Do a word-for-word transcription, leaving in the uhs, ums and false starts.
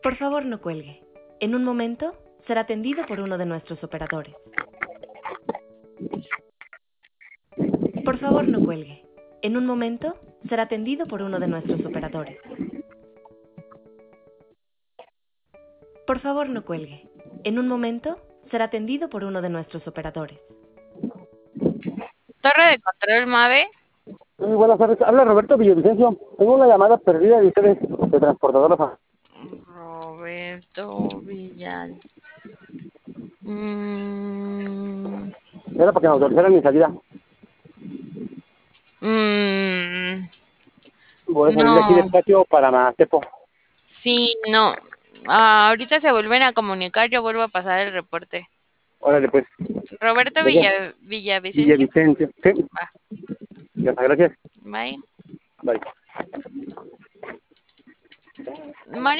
Por favor, no cuelgue. En un momento será atendido por uno de nuestros operadores. Por favor, no cuelgue. En un momento será atendido por uno de nuestros operadores. Por favor, no cuelgue. En un momento será atendido por uno de nuestros operadores. Torre de control Mave. Muy buenas tardes. Habla Roberto Villavicencio. Tengo una llamada perdida de ustedes, de transportadora. Roberto Villal. Mm, Era para que me autorizaran mi salida. mm, Voy a salir de aquí no, despacio para Mastepo. sí, no. Ah, ahorita se vuelven a comunicar, yo vuelvo a pasar el reporte. Órale, pues. Roberto ¿De qué? Villa, Villavicencio. Villavicencio. Sí. Va, Ya está, gracias. bye. Bye. Mari-